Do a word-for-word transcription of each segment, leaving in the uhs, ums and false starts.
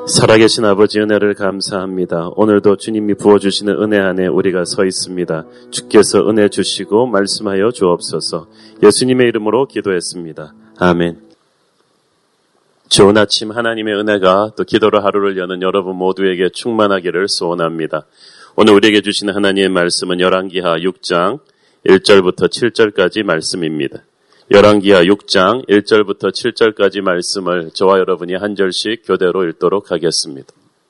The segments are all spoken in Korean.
살아계신 아버지 은혜를 감사합니다. 오늘도 주님이 부어주시는 은혜 안에 우리가 서 있습니다. 주께서 은혜 주시고 말씀하여 주옵소서. 예수님의 이름으로 기도했습니다. 아멘. 좋은 아침 하나님의 은혜가 또 기도로 하루를 여는 여러분 모두에게 충만하기를 소원합니다. 오늘 우리에게 주시는 하나님의 말씀은 열왕기하 육 장 일 절부터 칠 절까지 말씀입니다. 열왕기하 육 장 일 절부터 칠 절까지 말씀을 저와 여러분이 한 절씩 교대로 읽도록 하겠습니다.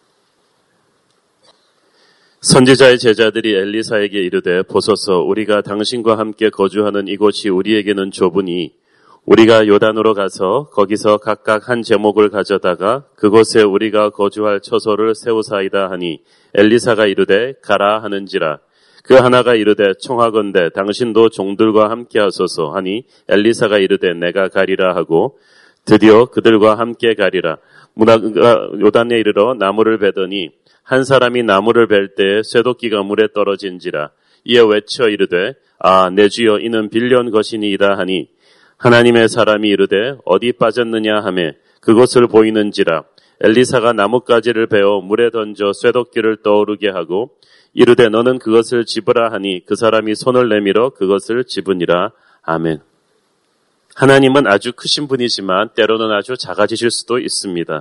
선지자의 제자들이 엘리사에게 이르되 보소서 우리가 당신과 함께 거주하는 이곳이 우리에게는 좁으니 우리가 요단으로 가서 거기서 각각 한 제목을 가져다가 그곳에 우리가 거주할 처소를 세우사이다 하니 엘리사가 이르되 가라 하는지라. 그 하나가 이르되 청하건대 당신도 종들과 함께 하소서 하니 엘리사가 이르되 내가 가리라 하고 드디어 그들과 함께 가리라. 문화가 요단에 이르러 나무를 베더니 한 사람이 나무를 벨 때에 쇠도끼가 물에 떨어진지라. 이에 외쳐 이르되 아 내 주여 이는 빌려온 것이니이다 하니 하나님의 사람이 이르되 어디 빠졌느냐 하매 그곳을 보이는지라. 엘리사가 나뭇가지를 베어 물에 던져 쇠도끼를 떠오르게 하고 이르되 너는 그것을 집으라 하니 그 사람이 손을 내밀어 그것을 집으니라. 아멘. 하나님은 아주 크신 분이지만 때로는 아주 작아지실 수도 있습니다.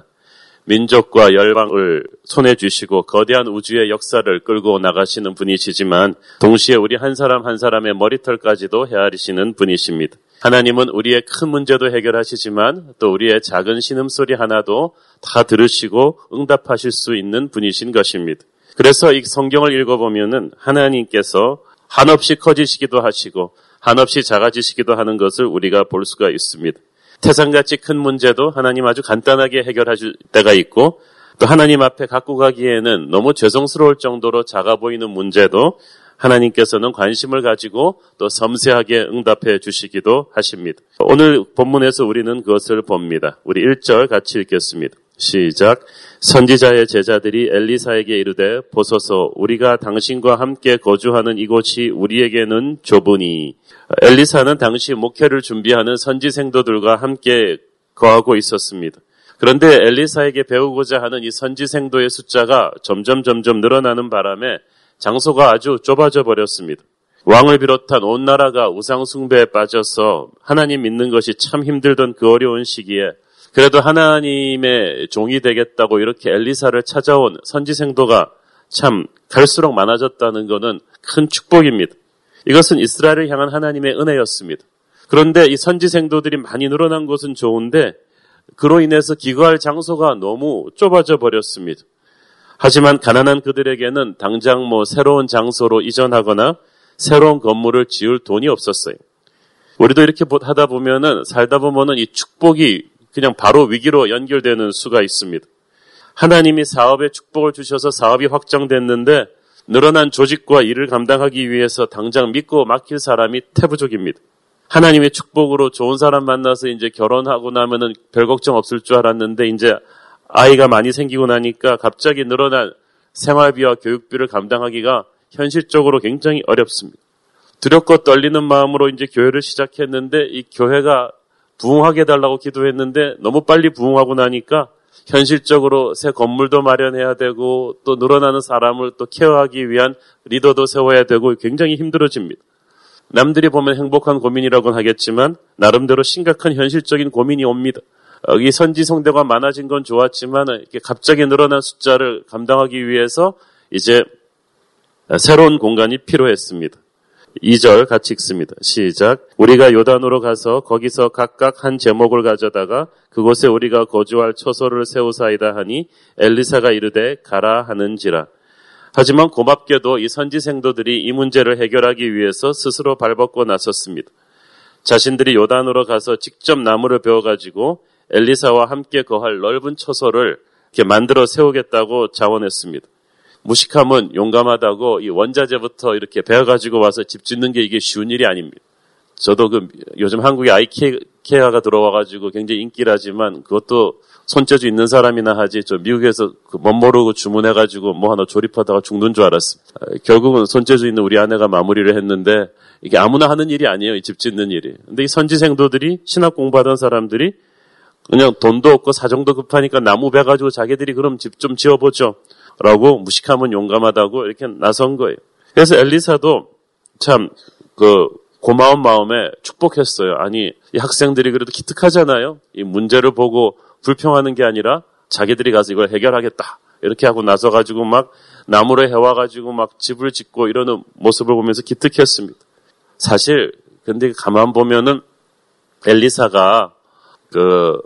민족과 열방을 손에 쥐시고 거대한 우주의 역사를 끌고 나가시는 분이시지만 동시에 우리 한 사람 한 사람의 머리털까지도 헤아리시는 분이십니다. 하나님은 우리의 큰 문제도 해결하시지만 또 우리의 작은 신음소리 하나도 다 들으시고 응답하실 수 있는 분이신 것입니다. 그래서 이 성경을 읽어보면은 하나님께서 한없이 커지시기도 하시고 한없이 작아지시기도 하는 것을 우리가 볼 수가 있습니다. 태산같이 큰 문제도 하나님 아주 간단하게 해결하실 때가 있고 또 하나님 앞에 갖고 가기에는 너무 죄송스러울 정도로 작아 보이는 문제도 하나님께서는 관심을 가지고 또 섬세하게 응답해 주시기도 하십니다. 오늘 본문에서 우리는 그것을 봅니다. 우리 일 절 같이 읽겠습니다. 시작. 선지자의 제자들이 엘리사에게 이르되 보소서 우리가 당신과 함께 거주하는 이곳이 우리에게는 좁으니. 엘리사는 당시 목회를 준비하는 선지 생도들과 함께 거하고 있었습니다. 그런데 엘리사에게 배우고자 하는 이 선지 생도의 숫자가 점점 점점 늘어나는 바람에 장소가 아주 좁아져 버렸습니다. 왕을 비롯한 온 나라가 우상 숭배에 빠져서 하나님 믿는 것이 참 힘들던 그 어려운 시기에 그래도 하나님의 종이 되겠다고 이렇게 엘리사를 찾아온 선지 생도가 참 갈수록 많아졌다는 것은 큰 축복입니다. 이것은 이스라엘을 향한 하나님의 은혜였습니다. 그런데 이 선지 생도들이 많이 늘어난 것은 좋은데 그로 인해서 기거할 장소가 너무 좁아져 버렸습니다. 하지만 가난한 그들에게는 당장 뭐 새로운 장소로 이전하거나 새로운 건물을 지을 돈이 없었어요. 우리도 이렇게 하다 보면은 살다 보면은 이 축복이 그냥 바로 위기로 연결되는 수가 있습니다. 하나님이 사업에 축복을 주셔서 사업이 확정됐는데 늘어난 조직과 일을 감당하기 위해서 당장 믿고 맡길 사람이 태부족입니다. 하나님의 축복으로 좋은 사람 만나서 이제 결혼하고 나면은 별 걱정 없을 줄 알았는데 이제 아이가 많이 생기고 나니까 갑자기 늘어난 생활비와 교육비를 감당하기가 현실적으로 굉장히 어렵습니다. 두렵고 떨리는 마음으로 이제 교회를 시작했는데 이 교회가 부흥하게 해달라고 기도했는데 너무 빨리 부흥하고 나니까 현실적으로 새 건물도 마련해야 되고 또 늘어나는 사람을 또 케어하기 위한 리더도 세워야 되고 굉장히 힘들어집니다. 남들이 보면 행복한 고민이라고는 하겠지만 나름대로 심각한 현실적인 고민이 옵니다. 이 선지 성대가 많아진 건 좋았지만 이렇게 갑자기 늘어난 숫자를 감당하기 위해서 이제 새로운 공간이 필요했습니다. 이 절 같이 읽습니다. 시작. 우리가 요단으로 가서 거기서 각각 한 제목을 가져다가 그곳에 우리가 거주할 처소를 세우사이다 하니 엘리사가 이르되 가라 하는지라. 하지만 고맙게도 이 선지 생도들이 이 문제를 해결하기 위해서 스스로 발벗고 나섰습니다. 자신들이 요단으로 가서 직접 나무를 베어가지고 엘리사와 함께 거할 넓은 처소를 이렇게 만들어 세우겠다고 자원했습니다. 무식함은 용감하다고 이 원자재부터 이렇게 베어가지고 와서 집 짓는 게 이게 쉬운 일이 아닙니다. 저도 그 요즘 한국에 아이케아가 들어와가지고 굉장히 인기라지만 그것도 손재주 있는 사람이나 하지 저 미국에서 그 멋 모르고 주문해가지고 뭐 하나 조립하다가 죽는 줄 알았습니다. 결국은 손재주 있는 우리 아내가 마무리를 했는데 이게 아무나 하는 일이 아니에요. 이 집 짓는 일이. 근데 이 선지 생도들이 신학 공부하던 사람들이 그냥 돈도 없고 사정도 급하니까 나무 베 가지고 자기들이 그럼 집 좀 지어보죠. 라고 무식하면 용감하다고 이렇게 나선 거예요. 그래서 엘리사도 참 그 고마운 마음에 축복했어요. 아니 이 학생들이 그래도 기특하잖아요. 이 문제를 보고 불평하는 게 아니라 자기들이 가서 이걸 해결하겠다. 이렇게 하고 나서가지고 막 나무를 해와가지고 막 집을 짓고 이러는 모습을 보면서 기특했습니다. 사실 근데 가만 보면은 엘리사가 그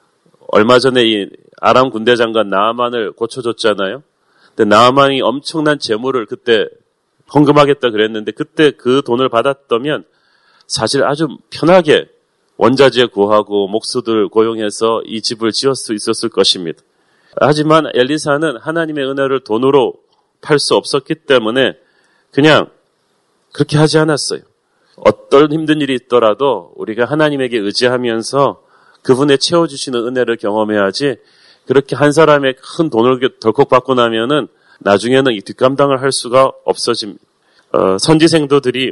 얼마 전에 이 아람 군대 장관 나아만을 고쳐줬잖아요. 근데 나아만이 엄청난 재물을 그때 헌금하겠다 그랬는데 그때 그 돈을 받았다면 사실 아주 편하게 원자재 구하고 목수들 고용해서 이 집을 지을 수 있었을 것입니다. 하지만 엘리사는 하나님의 은혜를 돈으로 팔 수 없었기 때문에 그냥 그렇게 하지 않았어요. 어떤 힘든 일이 있더라도 우리가 하나님에게 의지하면서 그분의 채워주시는 은혜를 경험해야지 그렇게 한 사람의 큰 돈을 덜컥 받고 나면은 나중에는 이 뒷감당을 할 수가 없어집니다. 어, 선지생도들이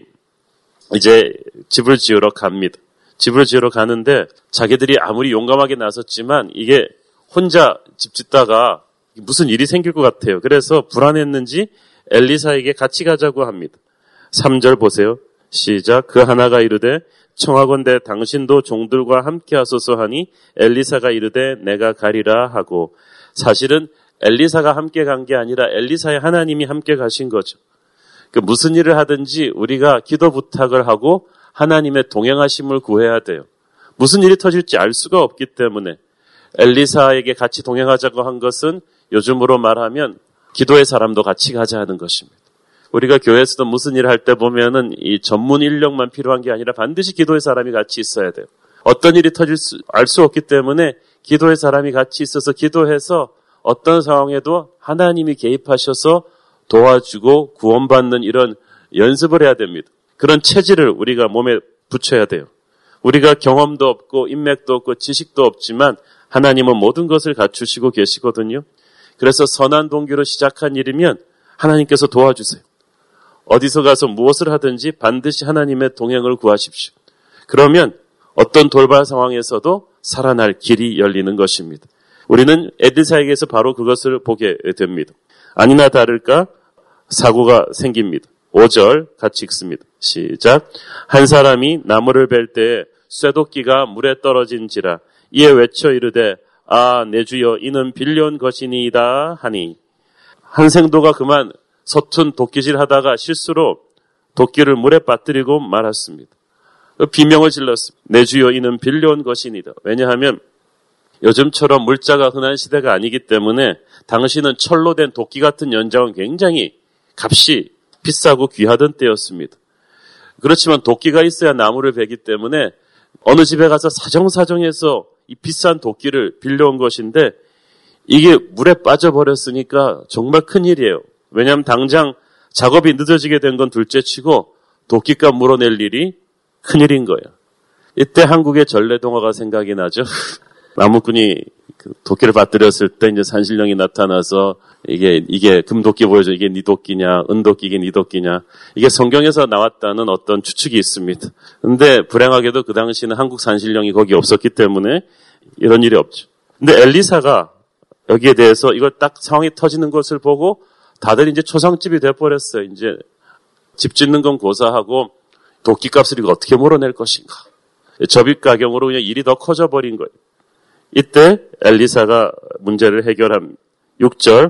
이제 집을 지으러 갑니다. 집을 지으러 가는데 자기들이 아무리 용감하게 나섰지만 이게 혼자 집 짓다가 무슨 일이 생길 것 같아요. 그래서 불안했는지 엘리사에게 같이 가자고 합니다. 삼 절 보세요. 시작. 그 하나가 이르되 청하건대 당신도 종들과 함께 하소서 하니 엘리사가 이르되 내가 가리라 하고 사실은 엘리사가 함께 간 게 아니라 엘리사의 하나님이 함께 가신 거죠. 그 무슨 일을 하든지 우리가 기도 부탁을 하고 하나님의 동행하심을 구해야 돼요. 무슨 일이 터질지 알 수가 없기 때문에 엘리사에게 같이 동행하자고 한 것은 요즘으로 말하면 기도의 사람도 같이 가자 하는 것입니다. 우리가 교회에서도 무슨 일을 할 때 보면은 이 전문 인력만 필요한 게 아니라 반드시 기도의 사람이 같이 있어야 돼요. 어떤 일이 터질 수, 알 수 없기 때문에 기도의 사람이 같이 있어서 기도해서 어떤 상황에도 하나님이 개입하셔서 도와주고 구원받는 이런 연습을 해야 됩니다. 그런 체질을 우리가 몸에 붙여야 돼요. 우리가 경험도 없고 인맥도 없고 지식도 없지만 하나님은 모든 것을 갖추시고 계시거든요. 그래서 선한 동기로 시작한 일이면 하나님께서 도와주세요. 어디서 가서 무엇을 하든지 반드시 하나님의 동행을 구하십시오. 그러면 어떤 돌발 상황에서도 살아날 길이 열리는 것입니다. 우리는 엘리사에게서 바로 그것을 보게 됩니다. 아니나 다를까 사고가 생깁니다. 오 절 같이 읽습니다. 시작. 한 사람이 나무를 벨 때에 쇠도끼가 물에 떨어진지라 이에 외쳐 이르되 아 내 주여 이는 빌려온 것이니이다 하니 한 생도가 그만 서툰 도끼질 하다가 실수로 도끼를 물에 빠뜨리고 말았습니다. 비명을 질렀습니다. 내 주여 이는 빌려온 것이니이다. 왜냐하면 요즘처럼 물자가 흔한 시대가 아니기 때문에 당시는 철로 된 도끼 같은 연장은 굉장히 값이 비싸고 귀하던 때였습니다. 그렇지만 도끼가 있어야 나무를 베기 때문에 어느 집에 가서 사정사정해서 이 비싼 도끼를 빌려온 것인데 이게 물에 빠져버렸으니까 정말 큰일이에요. 왜냐하면 당장 작업이 늦어지게 된 건 둘째치고 도끼값 물어낼 일이 큰일인 거예요. 이때 한국의 전래동화가 생각이 나죠. 나무꾼이 그 도끼를 빠뜨렸을 때 이제 산신령이 나타나서 이게 이게 금도끼 보여줘. 이게 네 도끼냐, 은도끼 이게 네 도끼냐. 이게 성경에서 나왔다는 어떤 추측이 있습니다. 근데 불행하게도 그 당시는 한국 산신령이 거기 없었기 때문에 이런 일이 없죠. 근데 엘리사가 여기에 대해서 이걸 딱 상황이 터지는 것을 보고 다들 이제 초상집이 돼버렸어요. 이제 집 짓는 건 고사하고 도끼값을 이거 어떻게 몰아낼 것인가. 접입가경으로 그냥 일이 더 커져버린 거예요. 이때 엘리사가 문제를 해결합니다. 육 절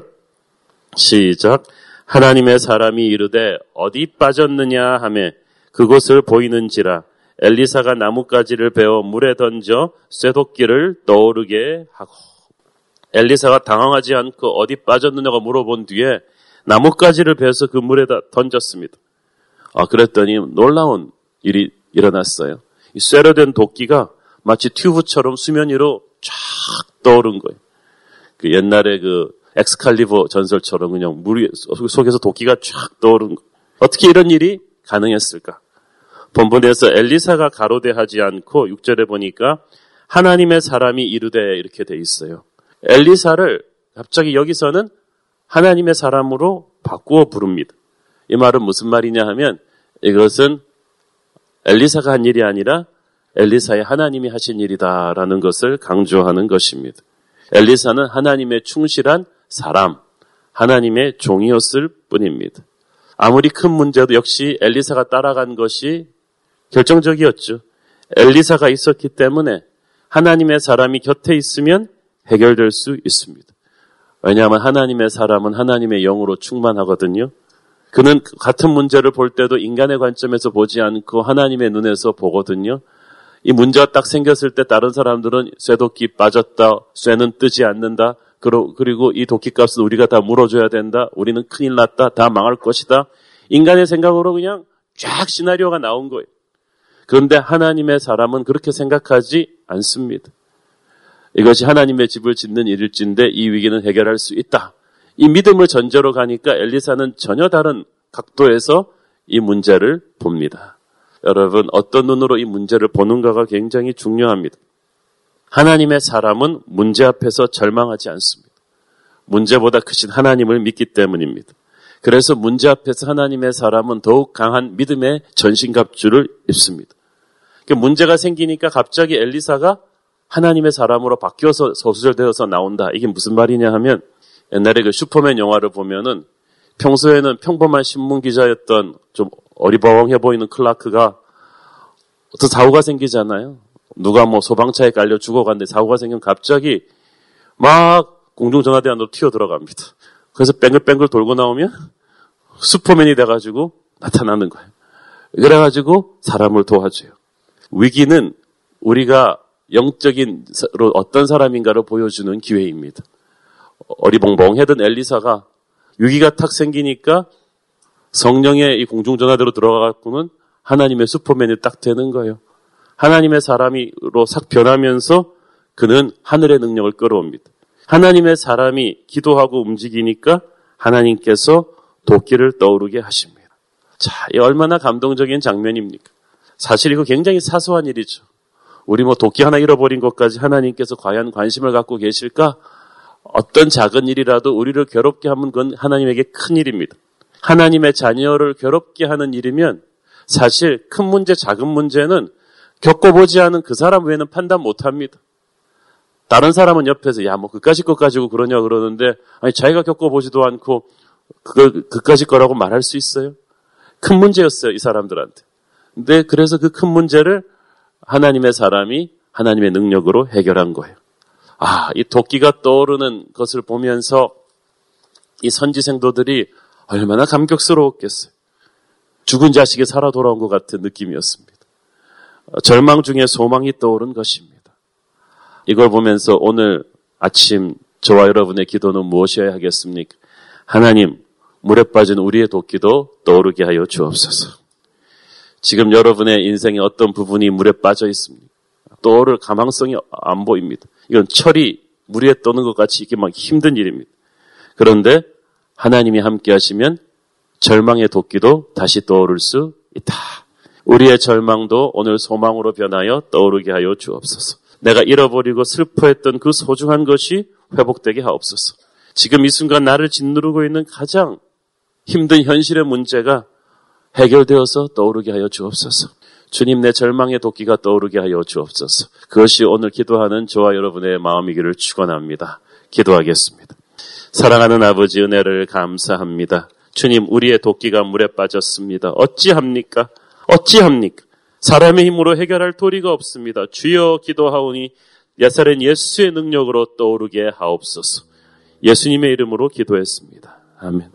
시작. 하나님의 사람이 이르되 어디 빠졌느냐 하매 그곳을 보이는지라 엘리사가 나뭇가지를 베어 물에 던져 쇠도끼를 떠오르게 하고 엘리사가 당황하지 않고 어디 빠졌느냐고 물어본 뒤에 나뭇가지를 베어서 그 물에다 던졌습니다. 아, 그랬더니 놀라운 일이 일어났어요. 이 쇠로 된 도끼가 마치 튜브처럼 수면 위로 쫙 떠오른 거예요. 그 옛날에 그 엑스칼리버 전설처럼 그냥 물 속에서 도끼가 쫙 떠오른 거예요. 어떻게 이런 일이 가능했을까? 본문에서 엘리사가 가로대하지 않고 육 절에 보니까 하나님의 사람이 이르되 이렇게 돼 있어요. 엘리사를 갑자기 여기서는 하나님의 사람으로 바꾸어 부릅니다. 이 말은 무슨 말이냐 하면 이것은 엘리사가 한 일이 아니라 엘리사의 하나님이 하신 일이다라는 것을 강조하는 것입니다. 엘리사는 하나님의 충실한 사람, 하나님의 종이었을 뿐입니다. 아무리 큰 문제도 역시 엘리사가 따라간 것이 결정적이었죠. 엘리사가 있었기 때문에 하나님의 사람이 곁에 있으면 해결될 수 있습니다. 왜냐하면 하나님의 사람은 하나님의 영으로 충만하거든요. 그는 같은 문제를 볼 때도 인간의 관점에서 보지 않고 하나님의 눈에서 보거든요. 이 문제가 딱 생겼을 때 다른 사람들은 쇠도끼 빠졌다, 쇠는 뜨지 않는다, 그리고 이 도끼값은 우리가 다 물어줘야 된다, 우리는 큰일 났다, 다 망할 것이다. 인간의 생각으로 그냥 쫙 시나리오가 나온 거예요. 그런데 하나님의 사람은 그렇게 생각하지 않습니다. 이것이 하나님의 집을 짓는 일일진데 이 위기는 해결할 수 있다. 이 믿음을 전제로 가니까 엘리사는 전혀 다른 각도에서 이 문제를 봅니다. 여러분, 어떤 눈으로 이 문제를 보는가가 굉장히 중요합니다. 하나님의 사람은 문제 앞에서 절망하지 않습니다. 문제보다 크신 하나님을 믿기 때문입니다. 그래서 문제 앞에서 하나님의 사람은 더욱 강한 믿음의 전신갑주를 입습니다. 문제가 생기니까 갑자기 엘리사가 하나님의 사람으로 바뀌어서 서술되어서 나온다. 이게 무슨 말이냐 하면 옛날에 그 슈퍼맨 영화를 보면은 평소에는 평범한 신문 기자였던 좀 어리버엉해 보이는 클라크가 어떤 사고가 생기잖아요. 누가 뭐 소방차에 깔려 죽어갔는데 사고가 생기면 갑자기 막 공중전화대 안으로 튀어 들어갑니다. 그래서 뱅글뱅글 돌고 나오면 슈퍼맨이 돼가지고 나타나는 거예요. 그래가지고 사람을 도와줘요. 위기는 우리가 영적인 어떤 사람인가를 보여주는 기회입니다. 어리벙벙해던 엘리사가 위기가 탁 생기니까 성령의 이 공중전화대로 들어가갖고는 하나님의 슈퍼맨이 딱 되는 거예요. 하나님의 사람으로 싹 변하면서 그는 하늘의 능력을 끌어옵니다. 하나님의 사람이 기도하고 움직이니까 하나님께서 도끼를 떠오르게 하십니다. 자, 이 얼마나 감동적인 장면입니까? 사실 이거 굉장히 사소한 일이죠. 우리 뭐 도끼 하나 잃어버린 것까지 하나님께서 과연 관심을 갖고 계실까? 어떤 작은 일이라도 우리를 괴롭게 하면 그건 하나님에게 큰 일입니다. 하나님의 자녀를 괴롭게 하는 일이면 사실 큰 문제, 작은 문제는 겪어보지 않은 그 사람 외에는 판단 못합니다. 다른 사람은 옆에서 야, 뭐 그까짓 것 가지고 그러냐 그러는데 아니 자기가 겪어보지도 않고 그걸 그까짓 거라고 말할 수 있어요? 큰 문제였어요, 이 사람들한테. 근데 그래서 그 큰 문제를 하나님의 사람이 하나님의 능력으로 해결한 거예요. 아, 이 도끼가 떠오르는 것을 보면서 이 선지 생도들이 얼마나 감격스러웠겠어요. 죽은 자식이 살아 돌아온 것 같은 느낌이었습니다. 절망 중에 소망이 떠오른 것입니다. 이걸 보면서 오늘 아침 저와 여러분의 기도는 무엇이어야 하겠습니까? 하나님, 물에 빠진 우리의 도끼도 떠오르게 하여 주옵소서. 지금 여러분의 인생의 어떤 부분이 물에 빠져 있습니다. 떠오를 가망성이 안 보입니다. 이건 철이 물 위에 떠는 것 같이 이게 막 힘든 일입니다. 그런데 하나님이 함께 하시면 절망의 도끼도 다시 떠오를 수 있다. 우리의 절망도 오늘 소망으로 변하여 떠오르게 하여 주옵소서. 내가 잃어버리고 슬퍼했던 그 소중한 것이 회복되게 하옵소서. 지금 이 순간 나를 짓누르고 있는 가장 힘든 현실의 문제가 해결되어서 떠오르게 하여 주옵소서. 주님, 내 절망의 도끼가 떠오르게 하여 주옵소서. 그것이 오늘 기도하는 저와 여러분의 마음이기를 축원합니다. 기도하겠습니다. 사랑하는 아버지, 은혜를 감사합니다. 주님, 우리의 도끼가 물에 빠졌습니다. 어찌합니까? 어찌합니까? 사람의 힘으로 해결할 도리가 없습니다. 주여 기도하오니 나사렛 예수의 능력으로 떠오르게 하옵소서. 예수님의 이름으로 기도했습니다. 아멘.